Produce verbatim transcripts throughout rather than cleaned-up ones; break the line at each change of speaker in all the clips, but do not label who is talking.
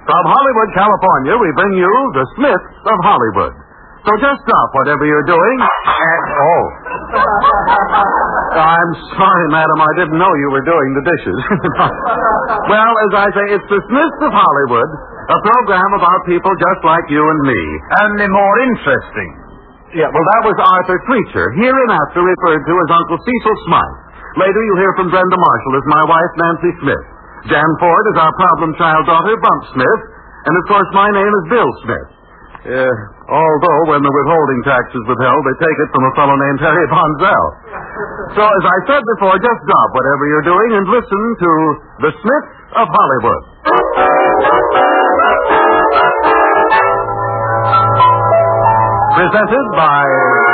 From Hollywood, California, we bring you the Smiths of Hollywood. So just stop whatever you're doing and... Oh. I'm sorry, madam. I didn't know you were doing the dishes. Well, as I say, it's the Smiths of Hollywood, a program about people just like you and me.
Only more interesting.
Yeah, well, that was Arthur Preacher, hereinafter referred to as Uncle Cecil Smythe. Later, you'll hear from Brenda Marshall as my wife, Nancy Smith. Jan Ford is our problem child daughter, Bump Smith. And, of course, my name is Bill Smith. Uh, although, when the withholding tax is withheld, they take it from a fellow named Harry Bonzell. So, as I said before, just stop whatever you're doing and listen to the Smiths of Hollywood. Presented by...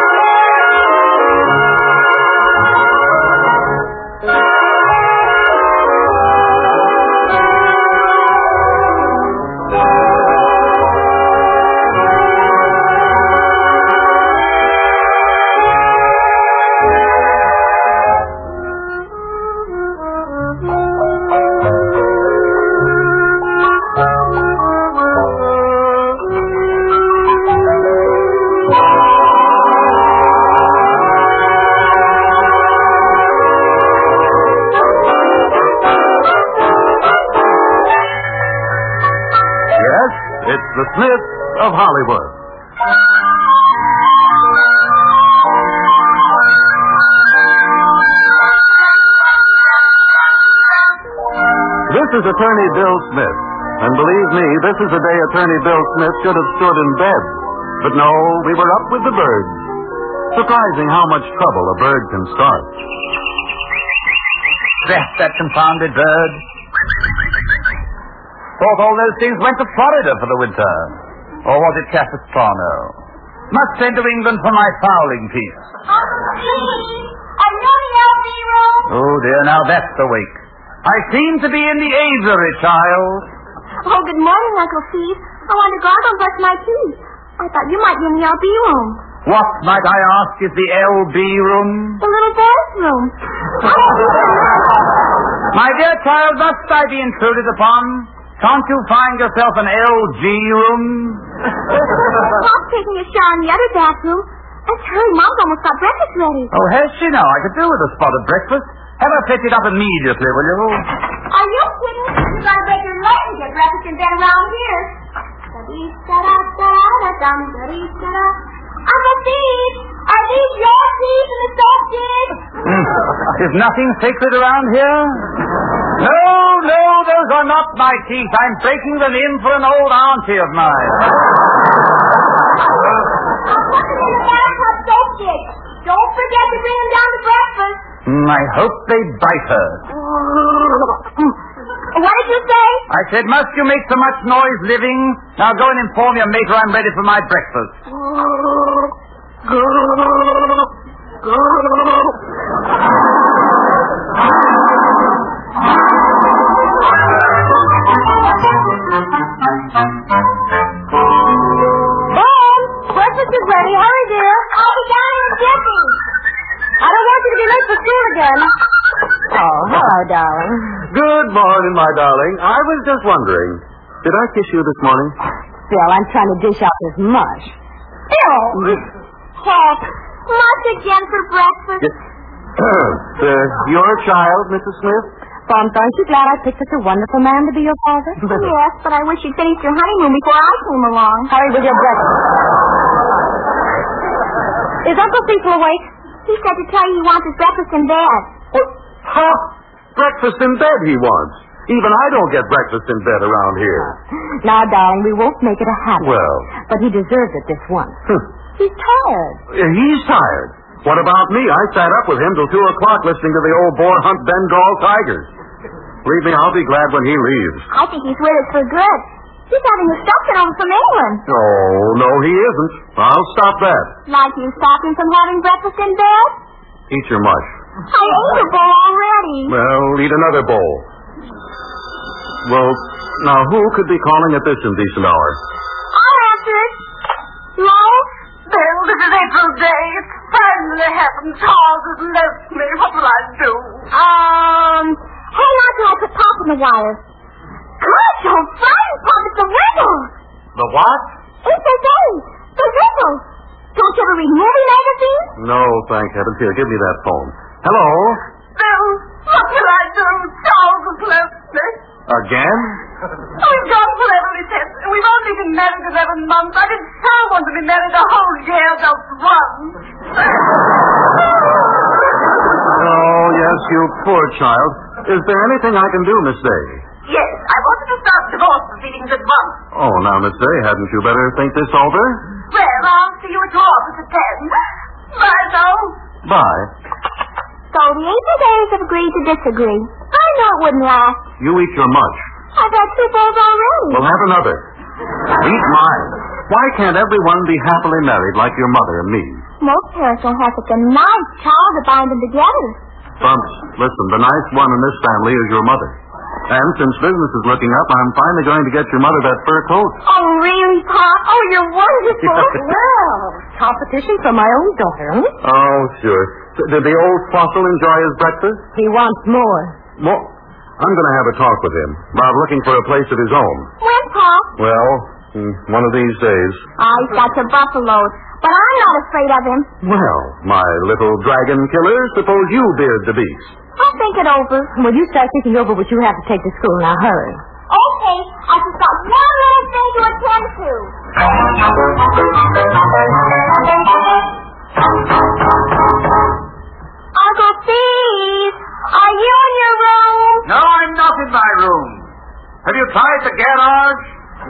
The Smiths of Hollywood. This is Attorney Bill Smith. And believe me, this is a day Attorney Bill Smith should have stood in bed. But no, we were up with the birds. Surprising how much trouble a bird can start.
Drat that confounded bird. Thought all those things went to Florida for the winter. Or was it Capistrano? Must send to England for my fowling piece.
Uncle Steve, are you in the L B room?
Oh, dear, now that's the wake. I seem to be in the aviary, child.
Oh, good morning, Uncle Steve. I want to gargle and brush my teeth. I thought you might be in the L B room.
What, might I ask, is the L B room?
The little boy's room.
My dear child, must I be intruded upon? Can't you find yourself an L G room?
Mom's taking a shower in the other bathroom. Let's hurry. Mom's almost got breakfast ready.
Oh, has she now? I could do with a spot of breakfast. Have her fetch it up immediately, will you?
Are you kidding? You gotta break your leg and get breakfast in bed around here. Uncle Steve, are these your teeth in the soap dish?
Is nothing sacred around here? No, no, those are not my teeth. I'm breaking them in for an old auntie of mine.
I'll put them in the bathtub soap dish. Don't forget to bring them down to breakfast.
Mm, I hope they bite her.
What did you say?
I said, must you make so much noise living? Now go and inform your mater I'm ready for my breakfast.
Mom, breakfast is ready. Hurry, dear. I'll be down in a jiffy. I don't want you to be late for school again.
Oh, hello, darling.
Good morning, my darling. I was just wondering, did I kiss you this morning?
Bill, I'm trying to dish out this mush.
Bill! Heck, much again for breakfast.
Yes. uh, your child, Missus Smith?
Bump, aren't you glad I picked such a wonderful man to be your father?
Yes, but I wish you'd finished your honeymoon before I came along.
Hurry with your breakfast. Is Uncle Cecil awake?
He said to tell you he wants his breakfast in bed.
What? Huh? Breakfast in bed he wants. Even I don't get breakfast in bed around here.
Now, darling, we won't make it a habit.
Well.
But he deserves it this once.
Hmm.
He's tired.
He's tired. What about me? I sat up with him till two o'clock listening to the old boar hunt Bengal tigers. Believe me, I'll be glad when he leaves.
I think he's with us for good. He's having his stuff sent over from England.
Oh, no, he isn't. I'll stop that.
Like you stop him from having breakfast in bed?
Eat your mush.
I ate a bowl already.
Well, eat another bowl. Well, now who could be calling at this indecent hour?
I'll answer it. Hello?
Bill, this is April Day. It's finally happened. Charles has left me. What will I do?
Um, hang on till I put Pop in the wire. Gosh, you're fine, Pop. It's the Rizzles.
The what?
It's the day. The Rizzles. Don't you ever read movie magazines?
No, thank heavens. Here, give me that phone. Hello?
Bill, what will I do? Charles has left me.
Again?
We've gone forever, he said. We've only been married eleven months. I didn't so want to be married a whole year, just once.
Oh, yes, you poor child. Is there anything I can do, Miss Day?
Yes, I wanted to start divorce proceedings at once.
Oh, now, Miss Day, hadn't you better think this over?
Well, I'll see you at your office at ten. Bye, though.
Bye.
So the Aces have agreed to disagree. I know it wouldn't last.
You eat your much.
I've had two bowls already.
We'll have another. Eat mine. Why can't everyone be happily married like your mother and me?
Most parents don't have such a nice child to bind them together.
Bumps, listen, the nice one in this family is your mother. And since business is looking up, I'm finally going to get your mother that fur coat.
Oh, really, Pop? Oh, you're wonderful.
Well, competition for my own daughter, huh?
Oh, sure. Did the old fossil enjoy his breakfast?
He wants more.
Well, I'm going to have a talk with him about looking for a place of his own.
When, Pop?
Well, hmm, one of these days.
Oh, he's got your buffaloes. But I'm not afraid of him.
Well, my little dragon killer, suppose you beard the beast.
I'll think it over.
Well, you start thinking over what you have to take to school. Now, hurry.
Okay, I just got one little thing to attend to. Uncle Steve, are you in your room?
No, I'm not in my room. Have you tried the garage?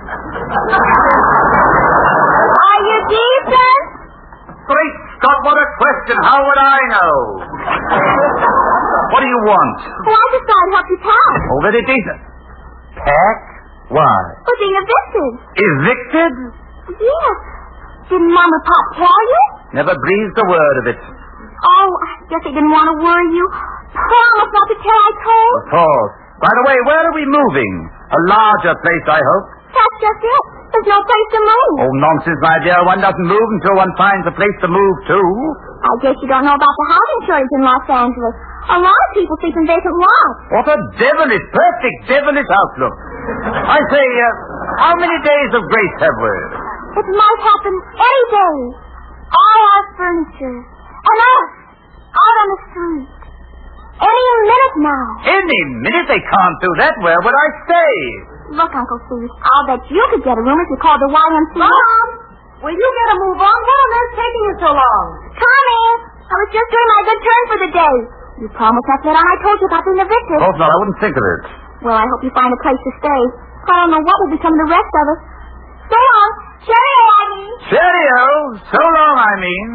Are you decent?
Great Scott, what a question. How would I know? What do you want?
Well, I just thought I'd help you pack.
Oh, very decent. Pack? Why?
We're being evicted.
Evicted?
Yes. Didn't Mom and Pop tell you?
Never breathed a word of it.
Oh, I guess they didn't want to worry you. Promise not to tell I told.
Of course. By the way, where are we moving? A larger place, I hope.
That's just it. There's no place to move.
Oh, nonsense, my dear. One doesn't move until one finds a place to move to.
I guess you don't know about the housing shortage in Los Angeles. A lot of people sleep in vacant lots.
What a devilish, perfect devilish outlook. I say, uh, how many days of grace have we?
It might happen any day. All our furniture. And us. Out on the street. Any minute now.
Any minute they can't do that. Where would I stay?
Look, Uncle Steve, I'll bet you could get a room if you called the Y M C A.
Mom, will you get a move on? What on earth's taking you so long?
Tommy, I was just doing my good turn for the day. You promised not to let on I told you about being evicted.
Of course not. I wouldn't think of it.
Well, I hope you find a place to stay. I don't know what will become of the rest of us. Stay on. Cheerio, I mean.
Cheerio. So long, I mean.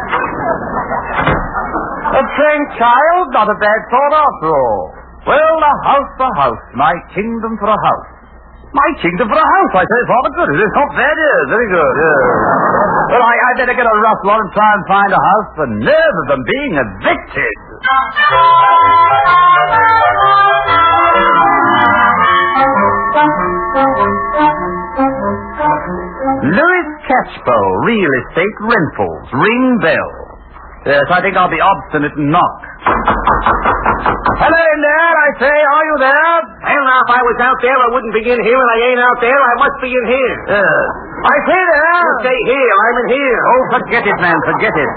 A frank child, not a bad thought after all. Well, a house for a house. My kingdom for a house. My kingdom for a house, I say. It's rather good. It is not bad, it is. Very good, yes. Well, I, I better get a rustle on and try and find a house. The nerve of them being evicted. Louis Catchpo, real estate rentals. Ring bell. Yes, I think I'll be obstinate and knock. Hello in there, I say. Are you there?
Well, now, if I was out there, I wouldn't be in here, and I ain't out there. I must be in here.
Yes. I say there.
You stay here. I'm in here.
Oh, forget it, man. Forget it.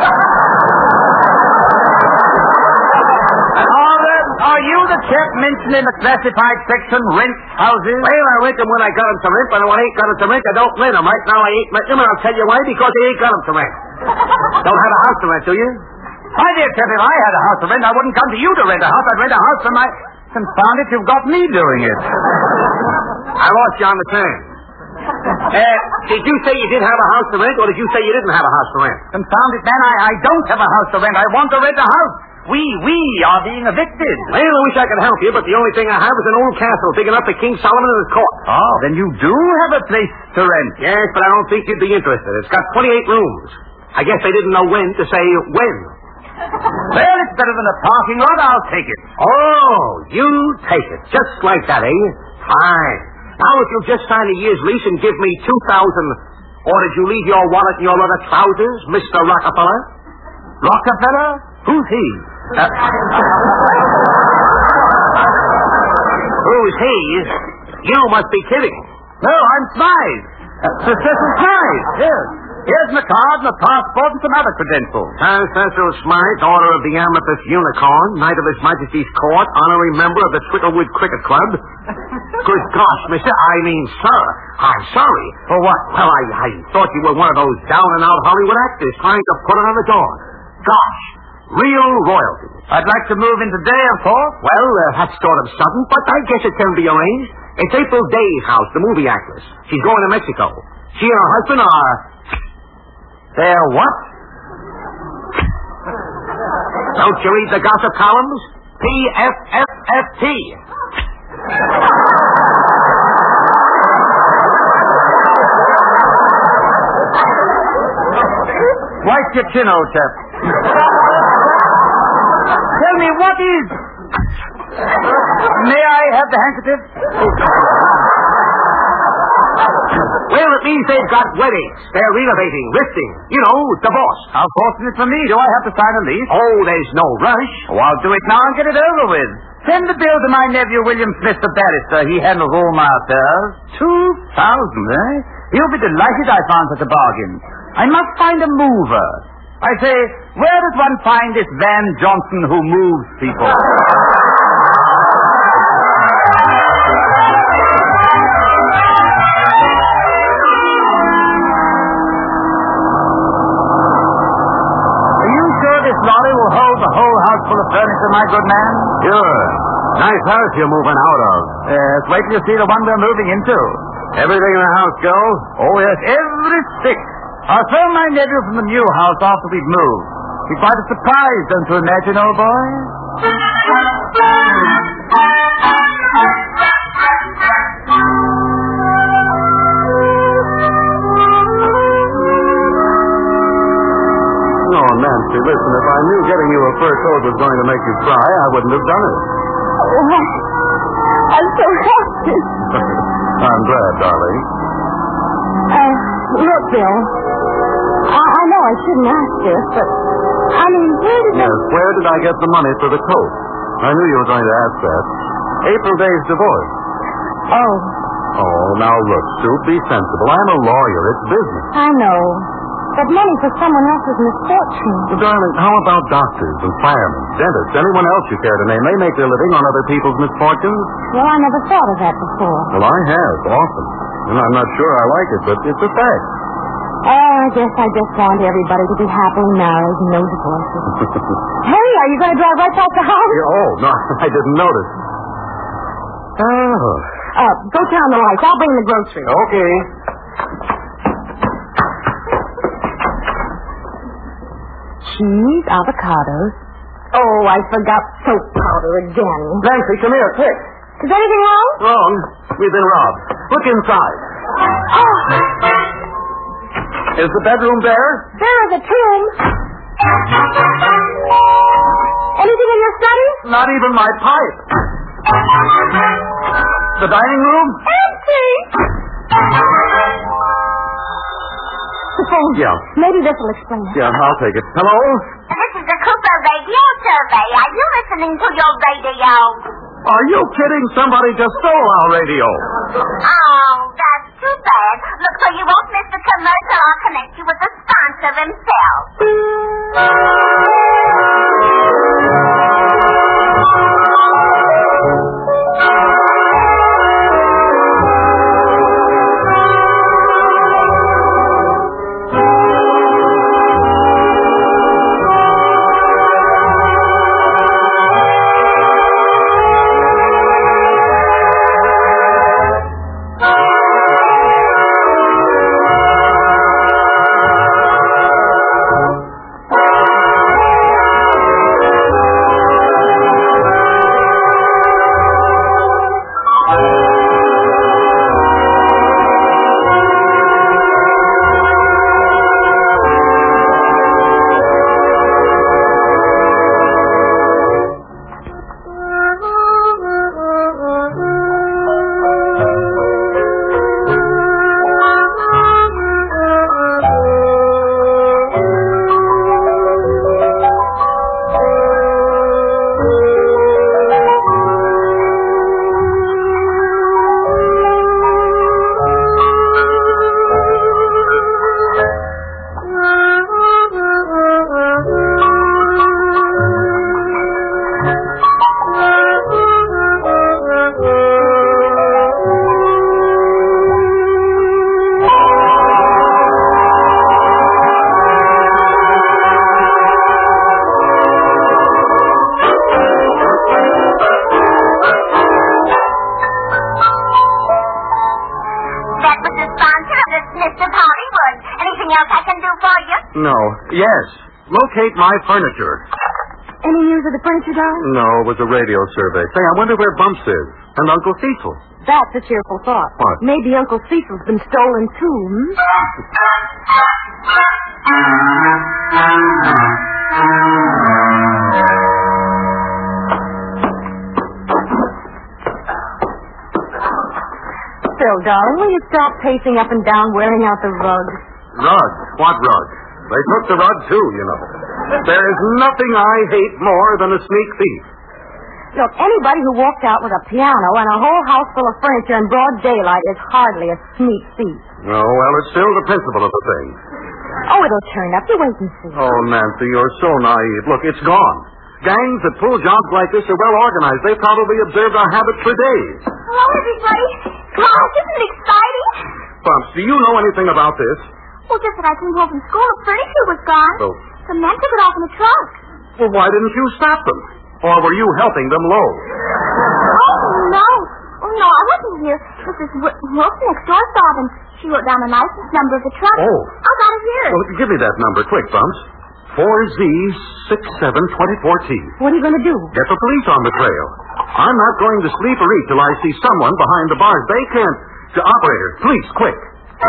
Are, there, are you the chap mentioned in the classified section, rent houses?
Well, I rent them when I got them to rent, but when I ain't got them to rent, I don't rent them. Right now, I ain't renting them, and I'll tell you why, because I ain't got them to rent. Don't have a house to rent, do you?
My dear chap, if I had a house to rent, I wouldn't come to you to rent a house. I'd rent a house for my... Confound it, you've got me doing it.
I lost you on the turn. Uh, did you say you did have a house to rent, or did you say you didn't have a house to rent?
Confound it, man, I, I don't have a house to rent. I want to rent a house. We, we are being evicted.
Well, I wish I could help you, but the only thing I have is an old castle big enough for King Solomon and his court.
Oh, then you do have a place to rent.
Yes, but I don't think you'd be interested. It's got twenty-eight rooms. I guess they didn't know when to say when.
Well, it's better than a parking lot. I'll take it.
Oh, you take it. Just like that, eh? Fine. Now, if you'll just sign a year's lease and give me two thousand, or did you leave your wallet in your leather trousers, Mister Rockefeller?
Rockefeller? Who's he? Uh,
Who's he? You must be kidding.
No, I'm Smythe. Sir Cecil Smythe, yes. Here's my card and a passport and some other credentials.
Sir Cecil Smythe, Order of the Amethyst Unicorn, Knight of His Majesty's Court, honorary member of the Twicklewood Cricket Club. Good gosh, mister, I mean, sir, I'm sorry.
For what?
Well, I, I thought you were one of those down-and-out Hollywood actors trying to put it on the door. Gosh, real royalty.
I'd like to move in today, of course.
Well, uh, that's sort of sudden, but I guess it can be arranged. It's April Day's house, the movie actress. She's going to Mexico. She and her husband are...
They're what?
Don't you read the gossip columns? P F F F T.
Wipe your chin, old chap. Tell me, what is... May I have the handkerchief?
Well, it means they've got weddings. They're renovating, lifting. You know, divorce.
How fortunate for me. Do I have to sign a lease?
Oh, there's no rush.
Oh, I'll do it now and get it over with. Send the bill to my nephew, William Smith, the barrister. He handles all my affairs. Two thousand, eh? He'll be delighted I found such a bargain. I must find a mover. I say, where does one find this Van Johnson who moves people? Lorry will hold the whole house full of furniture, my good man?
Sure. Nice house you're moving out of.
Yes, wait till you see the one we're moving into.
Everything in the house go?
Oh, yes, every stick. I'll throw my nephew from the new house after we've moved. Be quite a surprise, don't you imagine, old boy?
Oh, Nancy, listen, if I knew getting you a fur coat was going to make you cry, I wouldn't have done it.
Oh, I'm so happy.
I'm glad, darling.
Uh, look, Bill. I, I know I shouldn't ask this, but, I mean, where did
Yes, where did I get the money for the coat? I knew you were going to ask that. April Day's divorce.
Oh,
Oh, now look, Sue, be sensible. I'm a lawyer. It's business.
I know. But money for someone else's misfortune.
Well, darling, how about doctors and firemen, dentists, anyone else you care to name? They make their living on other people's misfortunes.
Well, I never thought of that before.
Well, I have, often. And I'm not sure I like it, but it's a fact.
Oh, I guess I just want everybody to be happily married and no divorces. Hey, are you going to drive right past the house?
Yeah, oh, no, I didn't notice. Oh.
Uh, go turn on the lights. I'll bring the groceries.
Okay.
Cheese, avocados. Oh, I forgot soap powder again.
Nancy, come here, quick.
Is anything wrong?
Wrong. We've been robbed. Look inside.
Oh,
Is the bedroom there?
there is a tomb. Anything in your study?
Not even my pipe. The dining room?
Empty. The phone.
Yeah.
Maybe this will explain it.
Yeah, I'll take it. Hello?
This is the Cooper Radio Survey. Are you listening to your radio?
Are you kidding? Somebody just stole our radio.
Oh, that's too bad. Look, so you won't miss the commercial. I'll connect you with the sponsor himself.
No. Yes. Locate my furniture.
Any news of the furniture, darling?
No, it was a radio survey. Say, I wonder where Bumps is. And Uncle Cecil.
That's a cheerful thought.
What?
Maybe Uncle Cecil's been stolen, too, hmm? Phil, darling, will you stop pacing up and down, wearing out the rug?
Rug? What rug? They took the rug, too, you know. There is nothing I hate more than a sneak thief.
Look, anybody who walks out with a piano and a whole house full of furniture in broad daylight is hardly a sneak thief.
Oh, well, it's still the principle of the thing.
Oh, it'll turn up. You wait and see.
Oh, Nancy, you're so naive. Look, it's gone. Gangs that pull jobs like this are well organized. They probably observed our habits for days.
Hello, everybody. Gosh, isn't it exciting?
Bumps, do you know anything about this?
Well, just that I came home from school, the furniture was gone.
So,
The men took it off in the trunk.
well, why didn't you stop them? Or were you helping them load?
Oh, no. Oh, no, I wasn't here. Missus W- Wilson next door saw them. She wrote down the license number of the truck.
Oh.
I got it here.
Well, give me that number, quick, Bumps. four Z six seven two four T.
What are you going to do?
Get the police on the trail. I'm not going to sleep or eat till I see someone behind the bars. They can't... The operator, police, quick.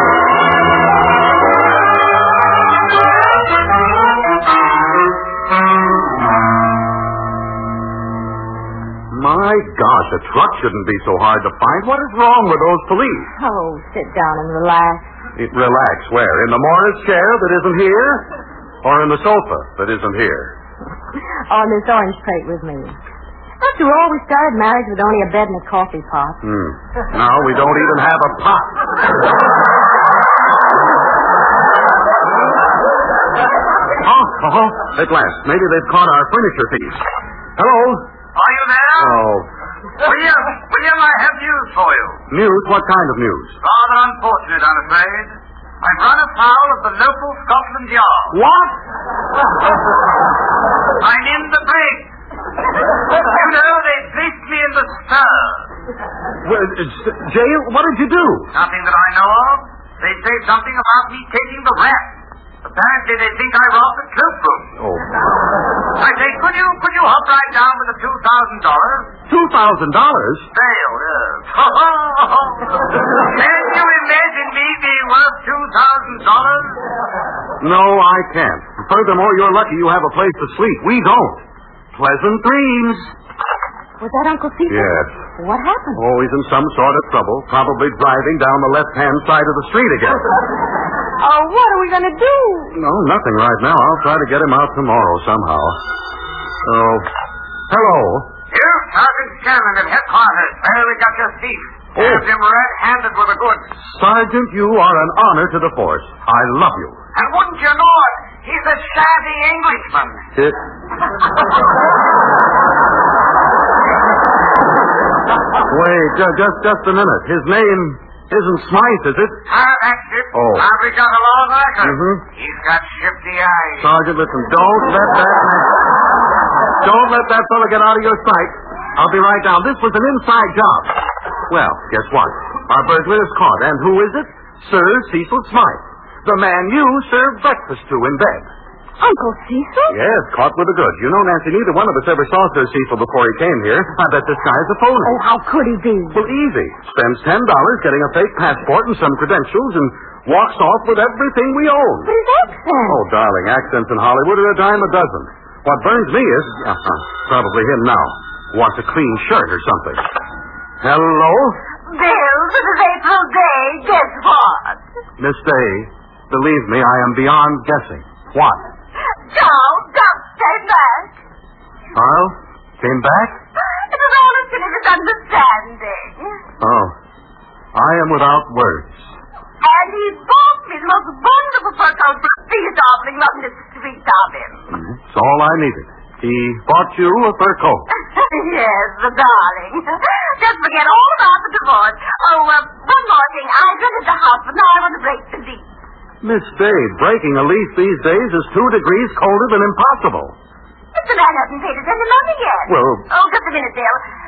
My gosh, a truck shouldn't be so hard to find. What is wrong with those police?
Oh, sit down and relax.
It, relax, where? In the Morris chair that isn't here? Or in the sofa that isn't here?
On this orange crate with me. After all, we started marriage with only a bed and a coffee pot.
Hmm. Now we don't even have a pot. oh, oh, at last. Maybe they've caught our furniture thief. Hello?
Are you there?
Oh.
William, William, I have news for you.
News? What kind of news?
Rather unfortunate, I'm afraid. I've run afoul of the local Scotland Yard.
What?
I'm in the break. You know, they placed me in the stir.
Well, it's, jail? What did you do?
Nothing that I know of. They say something about me taking the rap. Apparently they think I robbed the cloakroom.
Oh.
I say, could you could you hop right down with the two thousand dollars?
Two thousand dollars?
Bail, yes. Can you imagine me being worth two thousand dollars?
No, I can't. Furthermore, you're lucky you have a place to sleep. We don't. Pleasant dreams.
Was that Uncle Cecil?
Yes.
What happened?
Oh, he's in some sort of trouble. Probably driving down the left-hand side of the street again.
Oh, what are we going to do?
No, nothing right now. I'll try to get him out tomorrow somehow. Oh, hello.
You, Sergeant Shannon at headquarters. Well, we got your thief.
Oh.
Have him red-handed with the goods.
Sergeant, you are an honor to the force. I love you.
And wouldn't you know it, he's a shabby Englishman.
It... Wait, uh, just just a minute. His name isn't Smythe, is it?
Ah, that's it.
Oh.
Now we got a long record.
Mhm.
He's got shifty eyes.
Sergeant, listen, don't let that don't let that fella get out of your sight. I'll be right down. This was an inside job. Well, guess what? Our burglar is caught, and who is it? Sir Cecil Smythe, the man you served breakfast to in bed.
Uncle Cecil?
Yes, caught with the goods. You know, Nancy, neither one of us ever saw Sir Cecil before he came here. I bet this guy's a phony.
Oh, how could he be?
Well, easy. Spends ten dollars getting a fake passport and some credentials and walks off with everything we own.
But his accent.
Oh, darling, accents in Hollywood are a dime a dozen. What burns me is... Uh-huh, probably him now. Wants a clean shirt or something. Hello?
Bill, this is April Day. Guess what?
Miss Day, believe me, I am beyond guessing. What?
Charles Duff came back.
Charles? Came back?
It was all a silly misunderstanding.
Oh. I am without words.
And he bought me the most wonderful fur coat for a big darling loving the street of him.
It's all I needed. He bought you a fur coat.
Yes, the darling. Just forget all about the divorce. Oh, uh, one more thing. I rented the house, but now I want to break the lease.
Miss Day, breaking a lease these days is two degrees colder than impossible.
But the man hasn't paid us any money yet.
Well...
Oh, just a minute, Bill.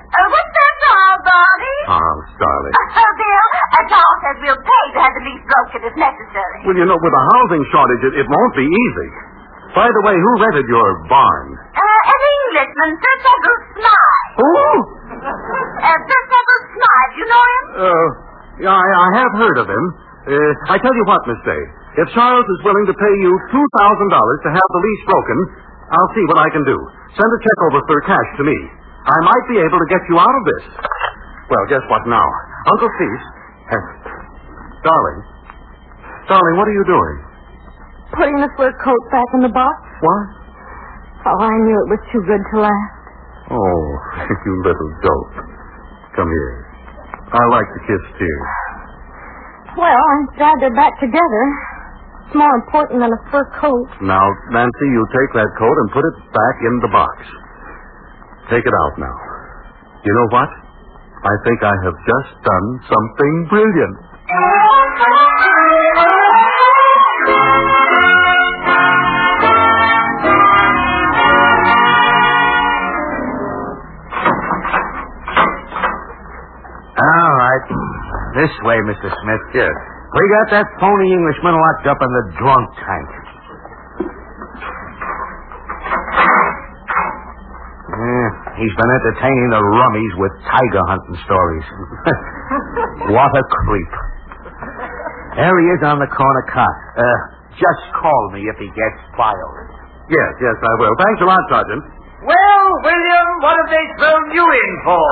Uh, what's that, Charles, darling?
Charles, darling.
Uh, Bill, uh, Charles says we'll pay to have the lease broken if necessary.
Well, you know, with a housing shortage, it, it won't be easy. By the way, who rented your barn?
Uh, an Englishman, Sir Cecil Smythe.
Who?
Uh, Sir Cecil Smythe, you know him?
Uh, yeah, I, I have heard of him. Uh, I tell you what, Miss Day. If Charles is willing to pay you two thousand dollars to have the lease broken, I'll see what I can do. Send a check over for cash to me. I might be able to get you out of this. Well, guess what now? Uncle Cease. Uh, darling. Darling, what are you doing?
Putting the fur coat back in the box.
What?
Oh, I knew it was too good to last.
Oh, you little dope. Come here. I like to kiss tears.
Well, I'm glad they're back together. It's more important than a fur coat.
Now, Nancy, you take that coat and put it back in the box. Take it out now. You know what? I think I have just done something brilliant.
All right. This way, Mister Smith.
Yes.
We got that phony Englishman locked up in the drunk tank. Yeah, he's been entertaining the rummies with tiger hunting stories. What a creep. There he is on the corner cot. Uh, just call me if he gets filed.
Yes, yes, I will. Thanks a lot, Sergeant.
Well, William, what have they thrown you in for?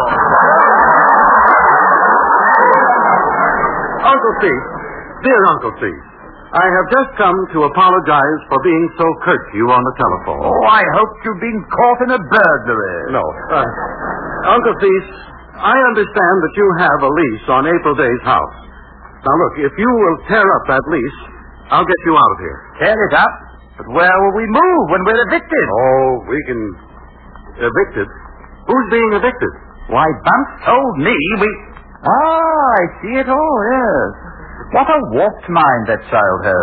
Uncle Cease, dear Uncle Cease, I have just come to apologize for being so curt to you on the telephone.
Oh, I hope you've been caught in a burglary.
No. Uh, Uncle Cease, I understand that you have a lease on April Day's house. Now, look, if you will tear up that lease, I'll get you out of here.
Tear it up? But where will we move when we're evicted?
Oh, we can... Evicted? Who's being evicted?
Why, Bumps told me we... Ah, I see it all, yes. What a warped mind that child has.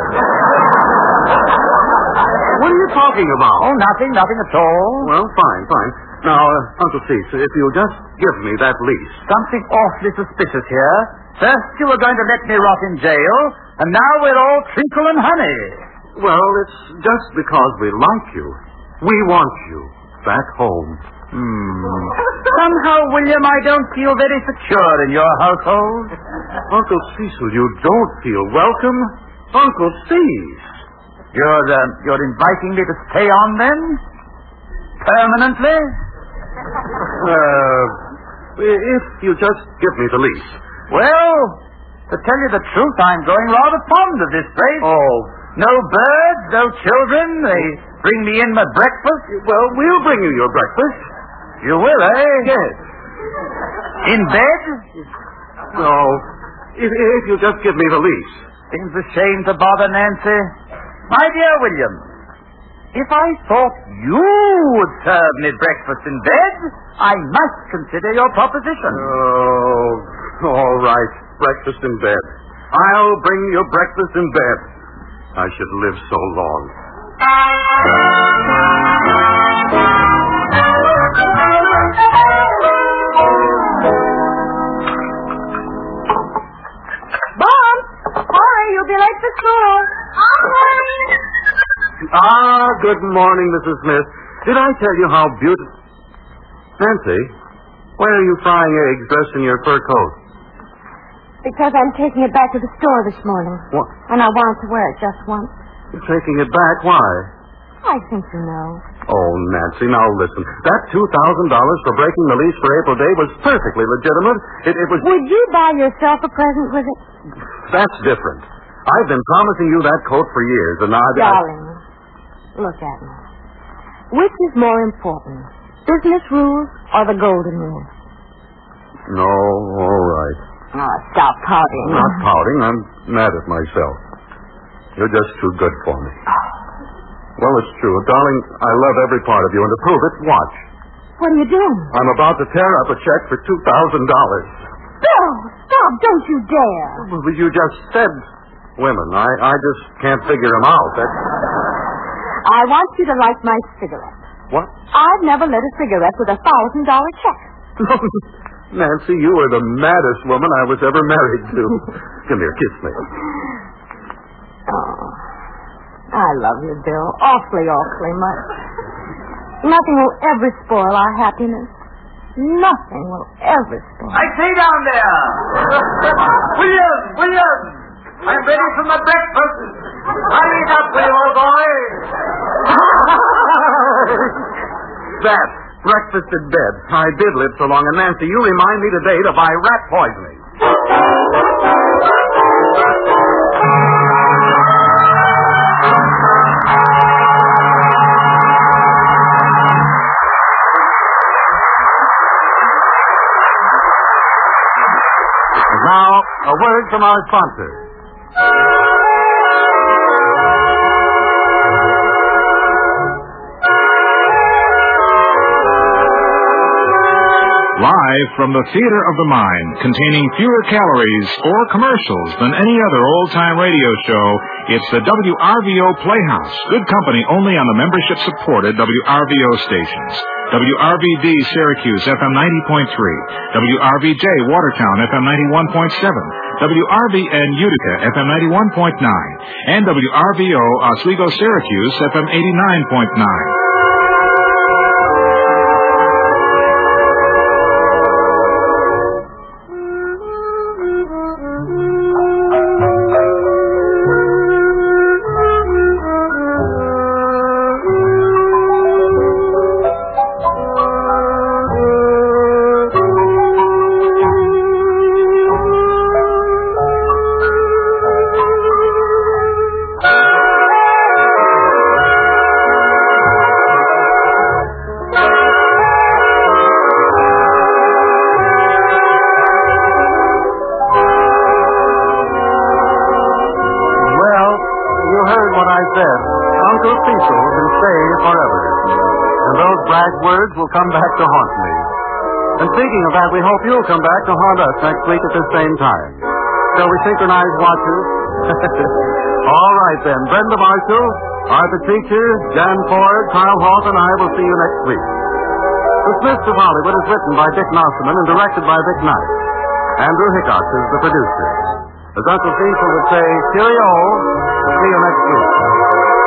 What are you talking about?
Oh, nothing, nothing at all.
Well, fine, fine. Now, uh, Uncle Cease, if you'll just give me that lease.
Something awfully suspicious here. First you were going to let me rot in jail, and now we're all treacle and honey.
Well, it's just because we like you. We want you back home.
Hmm. Somehow, William, I don't feel very secure in your household.
Uncle Cecil, you don't feel welcome? Uncle Cease.
You're, uh, you're inviting me to stay on, then? Permanently?
Uh, if you just give me the lease.
Well, to tell you the truth, I'm growing rather fond of this place.
Oh.
No birds, no children. They bring me in my breakfast.
Well, we'll bring you your breakfast.
You will, eh?
Yes.
In bed?
No. If, if you just give me the lease.
Seems a shame to bother Nancy. My dear William, if I thought you would serve me breakfast in bed, I must consider your proposition.
Oh, all right. Breakfast in bed. I'll bring you breakfast in bed. I should live so long.
Bob! Hurry, you'll be late for school.
Ah, good morning, Missus Smith. Did I tell you how beautiful... Nancy, why are you frying eggs dressed in your fur coat?
Because I'm taking it back to the store this morning.
What?
And I wanted to wear it just once.
You're taking it back? Why?
I think you know.
Oh, Nancy, now listen. That two thousand dollars for breaking the lease for April Day was perfectly legitimate. It, it was...
Would you buy yourself a present with it?
That's different. I've been promising you that coat for years, and now...
Darling, look at me. Which is more important, business rules or the golden rule?
No, all right.
Oh, stop pouting.
I'm not pouting. I'm mad at myself. You're just too good for me. Well, it's true. Darling, I love every part of you, and to prove it, watch.
What are you doing?
I'm about to tear up a check for two thousand dollars.
Bill, stop. Don't you dare.
Well, you just said women. I, I just can't figure them out. That's...
I want you to light my cigarette.
What?
I've never lit a cigarette with a thousand dollar check.
Nancy, you are the maddest woman I was ever married to. Come here, kiss me.
Oh, I love you, Bill. Awfully, awfully much. Nothing will ever spoil our happiness. Nothing will ever spoil.
I say down there. William, William, I'm ready for my breakfast. Hurry up, old boy.
That, breakfast in bed. I did live so long, and Nancy, you remind me today to buy rat poisoning. Now, a word from our sponsor.
Live from the Theater of the Mind, containing fewer calories or commercials than any other old-time radio show, it's the W R V O Playhouse. Good company only on the membership-supported W R V O stations. W R V D Syracuse, F M ninety point three. W R V J Watertown, F M ninety-one point seven. W R V N Utica, F M ninety-one point nine. And W R V O Oswego, Syracuse, F M eighty-nine point nine.
Uncle Cecil can stay forever. And those brag words will come back to haunt me. And speaking of that, we hope you'll come back to haunt us next week at the same time. Shall we synchronize watches? All right, then. Brenda Marshall, Arthur Treacher, Jan Ford, Carl Hoff, and I will see you next week. The Smiths of Hollywood is written by Dick Nosserman and directed by Vic Knight. Andrew Hickox is the producer. As Uncle Cecil would say, cheerio. See you next week.